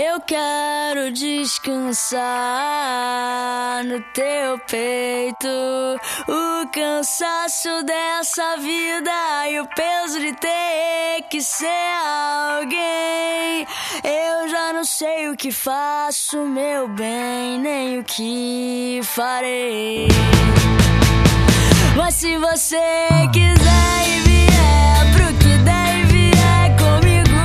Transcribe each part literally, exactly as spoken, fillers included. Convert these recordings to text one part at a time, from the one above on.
Eu quero descansar no teu peito, o cansaço dessa vida e o peso de ter que ser alguém. Eu já não sei o que faço, meu bem, nem o que farei. Mas se você quiser e vier pro que der e vier comigo,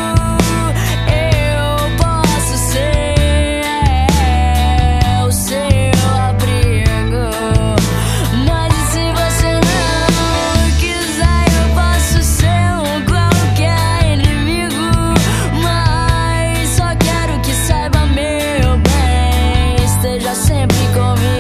eu posso ser o seu abrigo. Mas e se você não quiser, eu posso ser um qualquer inimigo. Mas só quero que saiba, meu bem, esteja sempre comigo.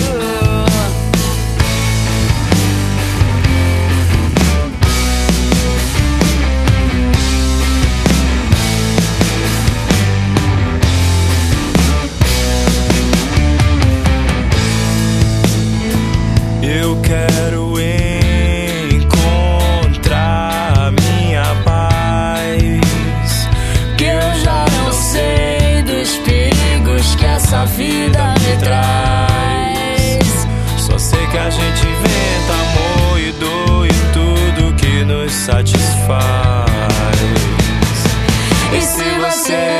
Eu quero encontrar minha paz, Que eu já não sei dos perigos que essa vida me traz. só sei que a gente inventa amor e dor e tudo que nos satisfaz. E se você